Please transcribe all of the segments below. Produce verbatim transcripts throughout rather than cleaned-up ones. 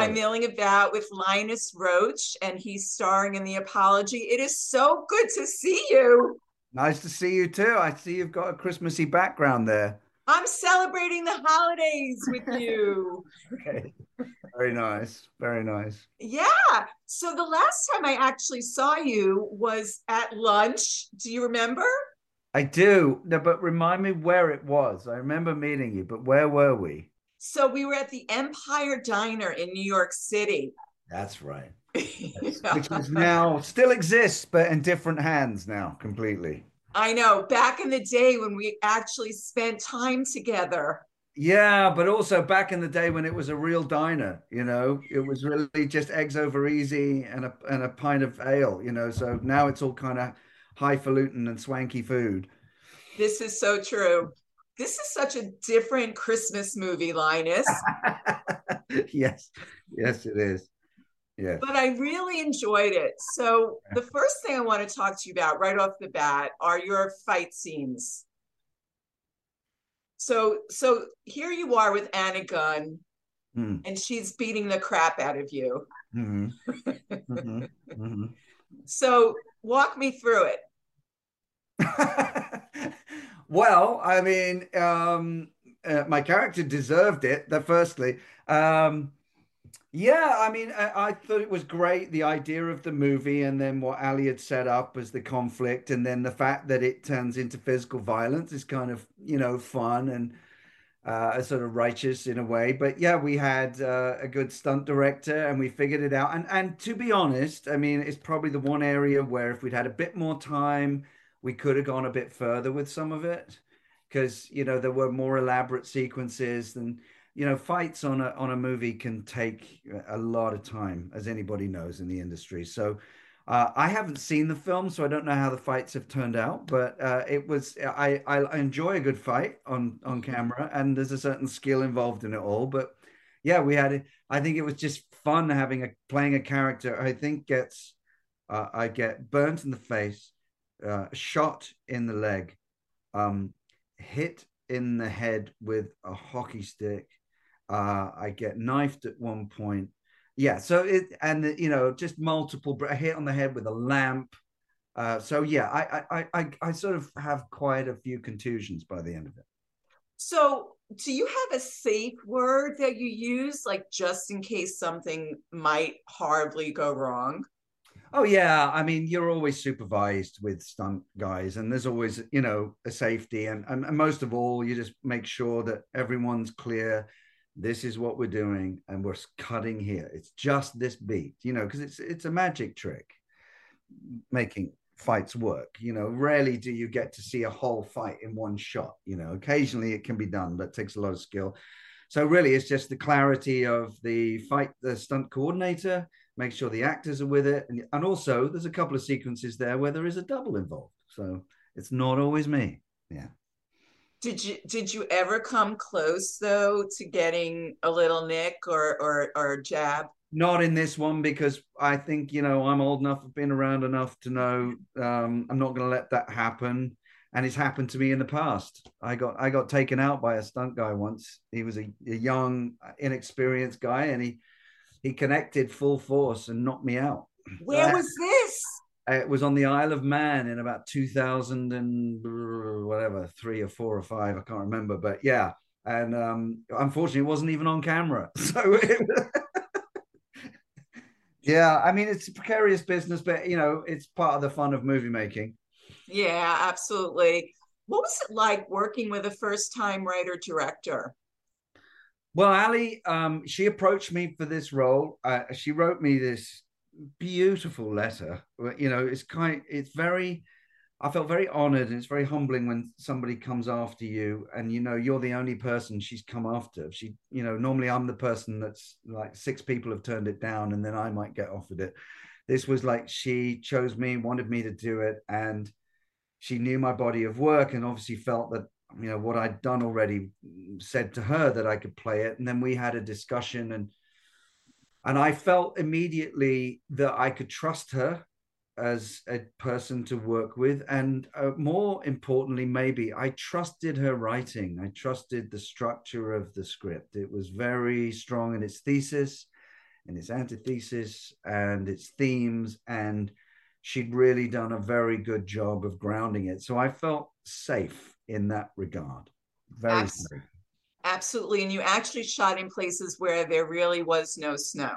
I'm Milling About with Linus Roach, and he's starring in The Apology. It is so good to see you. Nice to see you too. I see you've got a Christmassy background there. I'm celebrating the holidays with you. Okay. Very nice. Very nice. Yeah. So the last time I actually saw you was at lunch. Do you remember? I do. No, but remind me where it was. I remember meeting you, but where were we? So we were at the Empire Diner in New York City. That's right. Yes. Yeah. Which is now still exists, but in different hands now, completely. I know. Back in the day when we actually spent time together. Yeah, but also back in the day when it was a real diner, you know, it was really just eggs over easy and a and a pint of ale, you know. So now it's all kind of highfalutin and swanky food. This is so true. This is such a different Christmas movie, Linus, Yes, yes, it is. Yes. but I really enjoyed it. So, the first thing I want to talk to you about right off the bat are your fight scenes. So, so here you are with Anna Gunn, Mm. and she's beating the crap out of you. Hmm. Hmm. Hmm. So, walk me through it. Well, I mean, um, uh, my character deserved it. That firstly, um, yeah, I mean, I, I thought it was great, the idea of the movie, and then what Ali had set up as the conflict, and then the fact that it turns into physical violence is kind of, you know, fun and uh, sort of righteous in a way. But yeah, we had uh, a good stunt director, and we figured it out. And and to be honest, I mean, it's probably the one area where if we'd had a bit more time, we could have gone a bit further with some of it, because you know there were more elaborate sequences than you know fights on a on a movie can take a lot of time, as anybody knows in the industry. So uh, I haven't seen the film, so I don't know how the fights have turned out. But uh, it was I, I enjoy a good fight on on camera, and there's a certain skill involved in it all. But yeah, we had it. I think it was just fun having a playing a character. I think gets uh, I get burnt in the face, uh, shot in the leg, um, hit in the head with a hockey stick. Uh, I get knifed at one point. Yeah, so it and you know just multiple a hit on the head with a lamp. Uh, so yeah, I, I I I sort of have quite a few contusions by the end of it. So, do you have a safe word that you use, like just in case something might horribly go wrong? Oh yeah, I mean you're always supervised with stunt guys, and there's always you know a safety, and, and and most of all, you just make sure that everyone's clear. This is what we're doing, and we're cutting here. It's just this beat, you know, because it's it's a magic trick making fights work. You know, rarely do you get to see a whole fight in one shot. You know, occasionally it can be done, but it takes a lot of skill. So really, it's just the clarity of the fight, the stunt coordinator, make sure the actors are with it, and and also there's a couple of sequences there where there is a double involved, so it's not always me. Yeah. Did you did you ever come close though to getting a little nick or or or jab? Not in this one because I think you know I'm old enough, I've been around enough to know um, I'm not going to let that happen. And it's happened to me in the past. I got I got taken out by a stunt guy once. He was a, a young, inexperienced guy, and he he connected full force and knocked me out. So Where I, was this? it was on the Isle of Man in about two thousand and whatever, three or four or five, I can't remember, but yeah. And um, unfortunately, it wasn't even on camera. So it, yeah, I mean, it's a precarious business, but you know, it's part of the fun of movie making. Yeah, absolutely. What was it like working with a first time writer director? Well, Ali, um, she approached me for this role. Uh, she wrote me this beautiful letter. You know, it's kind, it's very I felt very honored, and it's very humbling when somebody comes after you and you know you're the only person she's come after. She, you know, normally I'm the person that's like six people have turned it down and then I might get offered it. This was like she chose me, wanted me to do it, and she knew my body of work and obviously felt that you know what I'd done already said to her that I could play it. And then we had a discussion, and and I felt immediately that I could trust her as a person to work with. And uh, more importantly, maybe I trusted her writing. I trusted the structure of the script. It was very strong in its thesis, and its antithesis and its themes, and she'd really done a very good job of grounding it. So I felt safe in that regard. Very Abs- safe. Absolutely. And you actually shot in places where there really was no snow.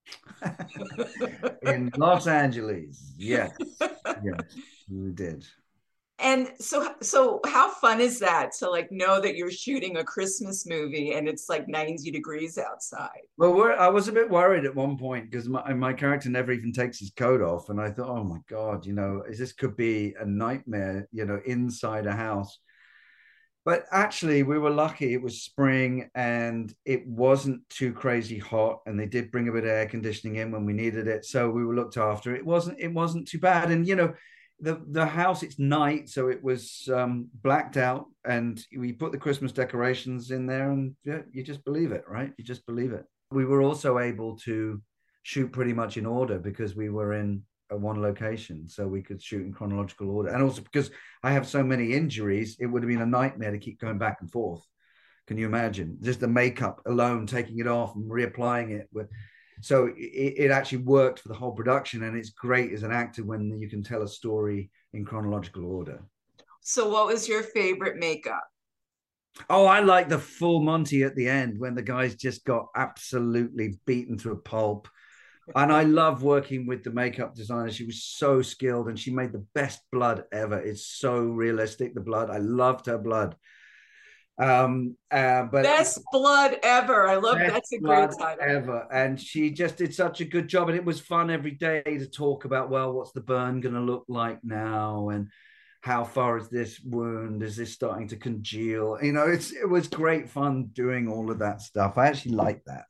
In Los Angeles, yes, yes, we did. And so, so how fun is that to like know that you're shooting a Christmas movie and it's like ninety degrees outside? Well, we're, I was a bit worried at one point because my, my character never even takes his coat off. And I thought, oh my God, you know, is this could be a nightmare, you know, inside a house. But actually, we were lucky. It was spring and it wasn't too crazy hot. And they did bring a bit of air conditioning in when we needed it. So we were looked after. It wasn't, it wasn't too bad. And, you know, the, the house, it's night. So it was um, blacked out. And we put the Christmas decorations in there. And yeah, you just believe it, right? You just believe it. We were also able to shoot pretty much in order because we were in a one location, so we could shoot in chronological order. And also because I have so many injuries, it would have been a nightmare to keep going back and forth. Can you imagine? Just the makeup alone, taking it off and reapplying it. With, so it, it actually worked for the whole production, and it's great as an actor when you can tell a story in chronological order. So, what was your favorite makeup? Oh, I like the full Monty at the end when the guys just got absolutely beaten to a pulp. And I love working with the makeup designer. She was so skilled and she made the best blood ever. It's so realistic, the blood. I loved her blood. Um, uh, but Best blood ever. I love best that's a great blood title. ever. And she just did such a good job. And it was fun every day to talk about, well, what's the burn going to look like now? And how far is this wound? Is this starting to congeal? You know, it's it was great fun doing all of that stuff. I actually like that.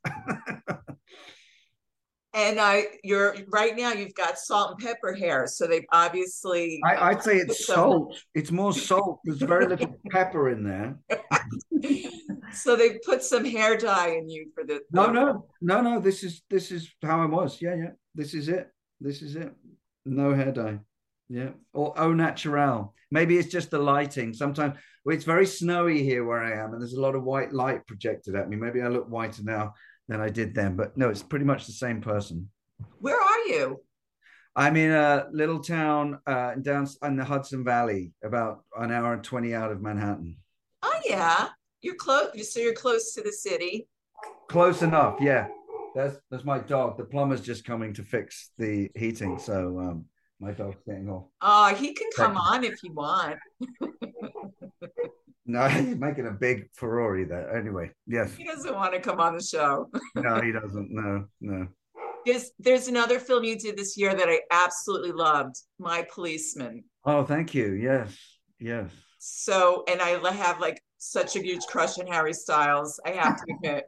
And I, you're right now. You've got salt and pepper hair, so they've obviously. I, Uh, I'd say it's some... salt. It's more salt. There's very little pepper in there. So they put some hair dye in you for the. No, no, no, no. This is this is how I was. Yeah, yeah. This is it. This is it. No hair dye. Yeah. Or au naturel. Maybe it's just the lighting. Sometimes well, it's very snowy here where I am, and there's a lot of white light projected at me. Maybe I look whiter now than I did then, but no, it's pretty much the same person. Where are you? I'm in a little town uh, down in the Hudson Valley, about an hour and twenty out of Manhattan. Oh yeah, you're close. So you're close to the city. Close enough, yeah. That's that's my dog. The plumber's just coming to fix the heating, so um, my dog's getting off. Oh, he can come on if you want. No, he's making a big Ferrari there. Anyway, yes. He doesn't want to come on the show. No, he doesn't. No, no. There's there's another film you did this year that I absolutely loved, My Policeman. Oh, thank you. Yes, yes. So, and I have like such a huge crush on Harry Styles. I have to admit.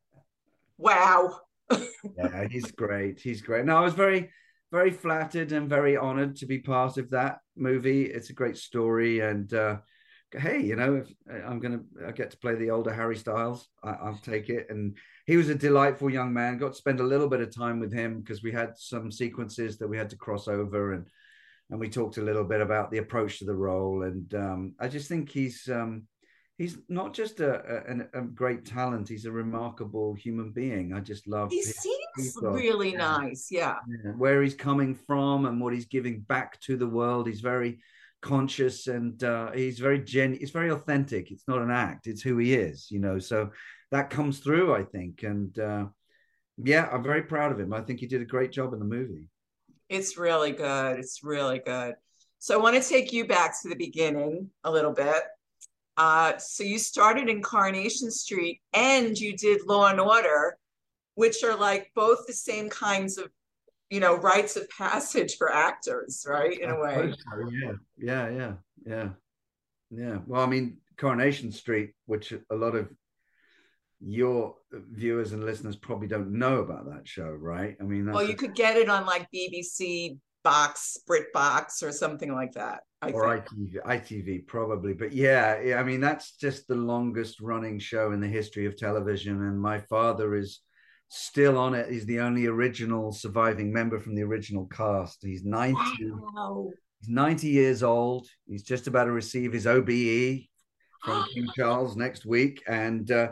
Wow. Yeah, he's great. He's great. No, I was very, very flattered and very honored to be part of that movie. It's a great story, and uh, hey, you know, if I'm gonna I get to play the older Harry Styles, I, I'll take it. And he was a delightful young man. Got to spend a little bit of time with him because we had some sequences that we had to cross over, and and we talked a little bit about the approach to the role. And um, I just think he's um, he's not just a, a, a great talent; he's a remarkable human being. I just love. He seems really nice, yeah. yeah. Where he's coming from and what he's giving back to the world. He's very conscious and uh, he's very gen. It's very authentic. It's not an act. It's who he is. You know, so that comes through, I think. And uh, yeah, I'm very proud of him. I think he did a great job in the movie. It's really good. It's really good. So I want to take you back to the beginning a little bit. Uh, so you started in Coronation Street and you did Law and Order, which are like both the same kinds of, you know, rites of passage for actors, right? In a way. So, yeah, yeah, yeah, yeah, yeah. Well, I mean, Coronation Street, which a lot of your viewers and listeners probably don't know about that show, right? I mean, that's well, you a, could get it on like B B C Box, Brit Box, or something like that. I or think. I T V, I T V probably, but yeah, yeah. I mean, that's just the longest running show in the history of television, and my father is still on it. He's the only original surviving member from the original cast. He's ninety. Wow. He's ninety years old. He's just about to receive his O B E from King Charles next week, and uh,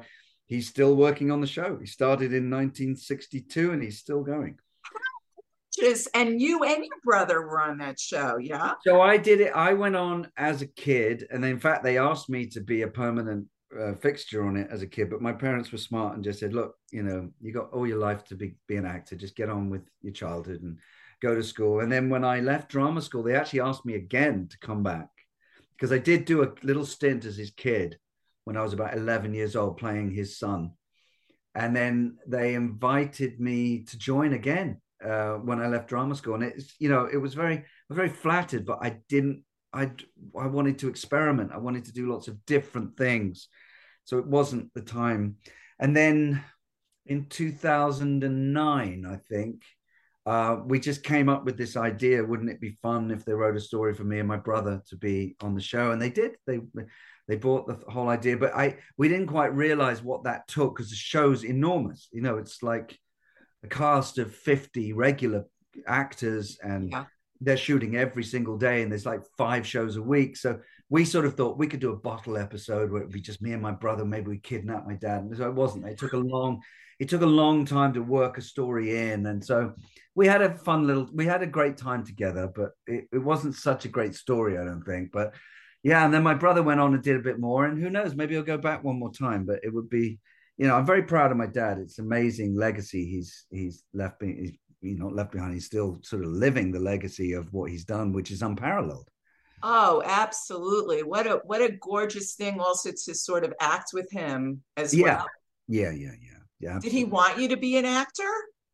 he's still working on the show. He started in nineteen sixty-two and he's still going. Just and you and your brother were on that show, yeah? So I did it. I went on as a kid, and in fact, they asked me to be a permanent uh, fixture on it as a kid. But my parents were smart and just said, "Look, you know, you got all your life to be be an actor. Just get on with your childhood and go to school." And then when I left drama school, they actually asked me again to come back because I did do a little stint as his kid when I was about eleven years old, playing his son. And then they invited me to join again uh, when I left drama school, and it's you know it was very I was very flattered, but I didn't I I wanted to experiment. I wanted to do lots of different things, so it wasn't the time. And then in two thousand nine, I think uh, we just came up with this idea. Wouldn't it be fun if they wrote a story for me and my brother to be on the show? And they did. They they bought the whole idea, but I we didn't quite realize what that took because the show's enormous. You know, it's like a cast of fifty regular actors and Yeah. they're shooting every single day and there's like five shows a week. So we sort of thought we could do a bottle episode where it'd be just me and my brother. Maybe we kidnap my dad. And so it wasn't. It took a long, it took a long time to work a story in. And so we had a fun little, we had a great time together, but it, it wasn't such a great story, I don't think. But yeah, and then my brother went on and did a bit more. And who knows, maybe I'll go back one more time, but it would be, you know, I'm very proud of my dad. It's amazing legacy he's he's left me. He's you know left behind. He's still sort of living the legacy of what he's done, which is unparalleled. Oh, absolutely. What a what a gorgeous thing also to sort of act with him as Yeah, well. yeah, yeah, yeah, yeah. Did he Absolutely. want you to be an actor?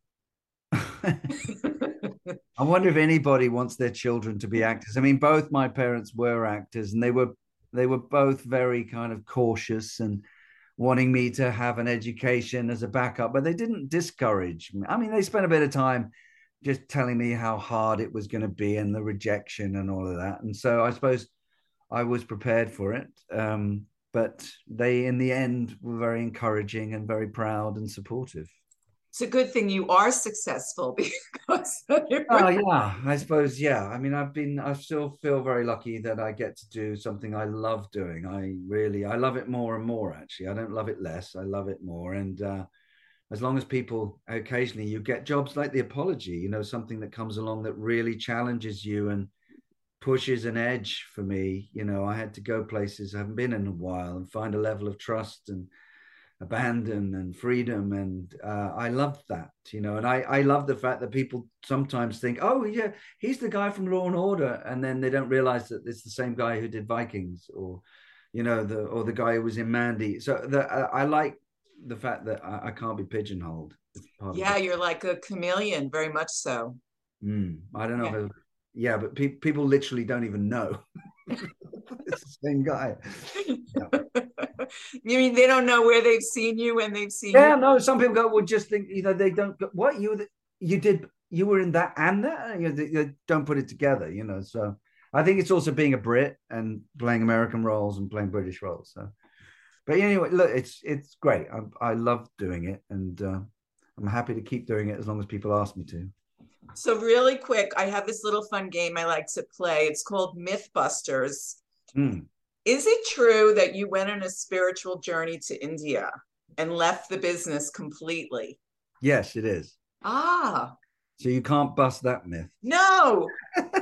I wonder if anybody wants their children to be actors. I mean, both my parents were actors, and they were they were both very kind of cautious and wanting me to have an education as a backup, but they didn't discourage me. I mean, they spent a bit of time just telling me how hard it was going to be and the rejection and all of that. And so I suppose I was prepared for it. Um, but they, in the end, were very encouraging and very proud and supportive. It's a good thing you are successful because it Oh would, yeah, I suppose yeah. I mean, I've been I still feel very lucky that I get to do something I love doing. I really I love it more and more actually. I don't love it less. I love it more. And uh as long as people occasionally you get jobs like the apology, you know, something that comes along that really challenges you and pushes an edge for me. You know, I had to go places I haven't been in a while and find a level of trust and abandon and freedom, and uh, I love that, you know. And I I love the fact that people sometimes think, oh yeah, he's the guy from Law and Order, and then they don't realize that it's the same guy who did Vikings, or you know, the or the guy who was in Mandy. So the, I, I like the fact that I, I can't be pigeonholed. It's part of yeah, the. you're like a chameleon, very much so. Mm, I don't Yeah. know if it, yeah, but pe- people literally don't even know it's the same guy. Yeah. You mean they don't know where they've seen you when they've seen you? Yeah, no. Some people go would just think you know they don't. Go, what you you did you were in that and that you, know, they don't put it together. You know, so I think it's also being a Brit and playing American roles and playing British roles. So, but anyway, look, it's it's great. I, I love doing it, and uh, I'm happy to keep doing it as long as people ask me to. So really quick, I have this little fun game I like to play. It's called Mythbusters. Mm. Is it true that you went on a spiritual journey to India and left the business completely? Yes, it is. Ah, So you can't bust that myth. no.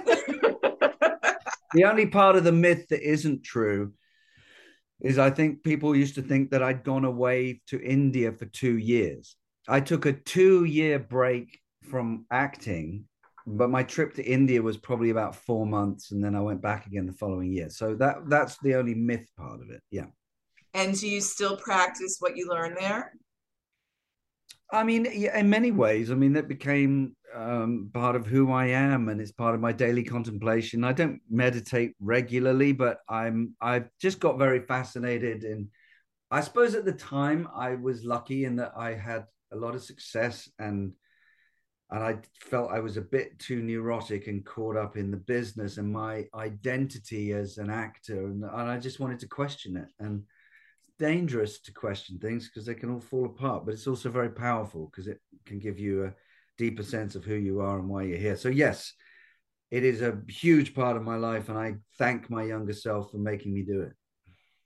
The only part of the myth that isn't true is I think people used to think that I'd gone away to India for two years. I took a two year break from acting, but my trip to India was probably about four months, and then I went back again the following year. So that that's the only myth part of it. Yeah. And do you still practice what you learned there? I mean, yeah, in many ways, I mean, that became um, part of who I am, and it's part of my daily contemplation. I don't meditate regularly, but I'm I've just got very fascinated in. I suppose at the time I was lucky in that I had a lot of success, and and I felt I was a bit too neurotic and caught up in the business and my identity as an actor, and, and I just wanted to question it. And dangerous to question things because they can all fall apart, but it's also very powerful because it can give you a deeper sense of who you are and why you're here. So yes, it is a huge part of my life, and I thank my younger self for making me do it.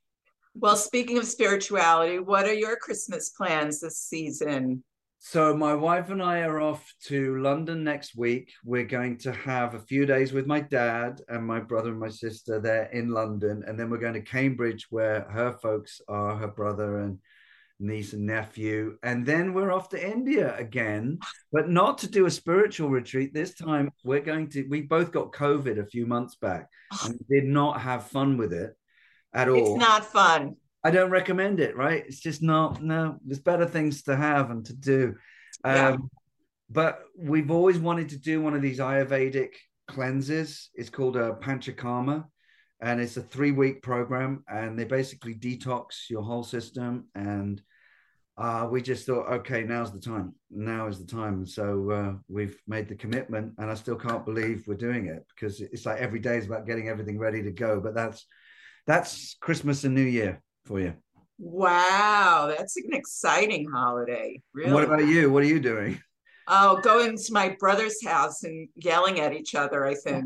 Well, speaking of spirituality, what are your Christmas plans this season? So my wife and I are off to London next week. We're going to have a few days with my dad and my brother and my sister there in London. And then we're going to Cambridge, where her folks are, her brother and niece and nephew. And then we're off to India again, but not to do a spiritual retreat. This time we're going to, we both got COVID a few months back and did not have fun with it at all. It's not fun. I don't recommend it, right? It's just not, no, there's better things to have and to do. Yeah. Um, but we've always wanted to do one of these Ayurvedic cleanses. It's called a Panchakarma, and it's a three week program, and they basically detox your whole system. And uh, we just thought, okay, now's the time. Now is the time. So uh, we've made the commitment, and I still can't believe we're doing it, because it's like every day is about getting everything ready to go. But that's, that's Christmas and New Year for you. Wow, that's an exciting holiday. Really. And what about you? What are you doing? Oh, going to my brother's house and yelling at each other, I think.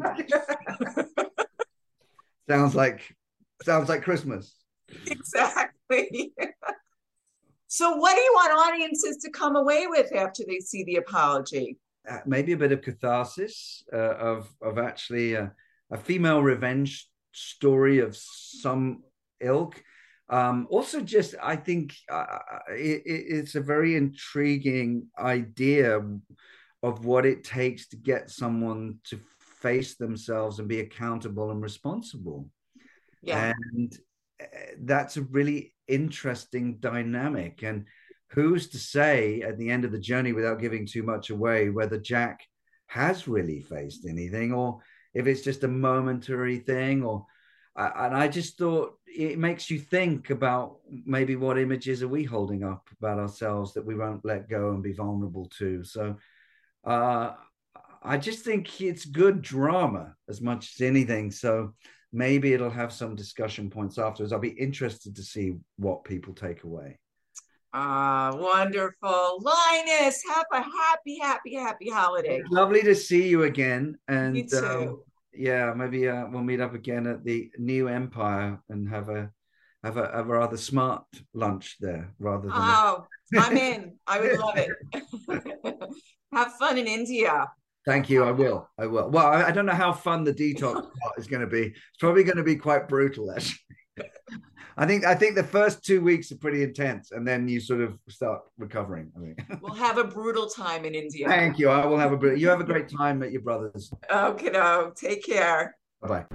sounds like sounds like Christmas. Exactly. So what do you want audiences to come away with after they see the apology? Uh, maybe a bit of catharsis, uh, of of actually a, a female revenge story of some ilk. Um, also, just I think uh, it, it's a very intriguing idea of what it takes to get someone to face themselves and be accountable and responsible. Yeah, and that's a really interesting dynamic. And who's to say at the end of the journey, without giving too much away, whether Jack has really faced anything, or if it's just a momentary thing, or and I just thought it makes you think about maybe what images are we holding up about ourselves that we won't let go and be vulnerable to. So uh, I just think it's good drama as much as anything. So maybe it'll have some discussion points afterwards. I'll be interested to see what people take away. Ah, uh, wonderful. Linus, have a happy, happy, happy holiday. It's lovely to see you again. And you too. Um, yeah, maybe uh, we'll meet up again at the New Empire and have a have a, a rather smart lunch there rather than. Oh, a... I'm in. I would love it. Have fun in India. Thank you. I will. I will. Well, I, I don't know how fun the detox part is going to be. It's probably going to be quite brutal, actually. I think I think the first two weeks are pretty intense, and then you sort of start recovering. I mean, we'll have a brutal time in India. Thank you. I will have a brutal. You have a great time at your brother's. Okay, no. Take care. Bye bye.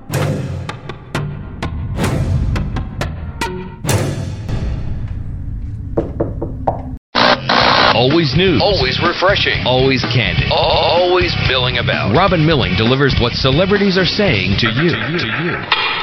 Always news. Always refreshing. Always candid. Always milling about. Robin Milling delivers what celebrities are saying to you. To you.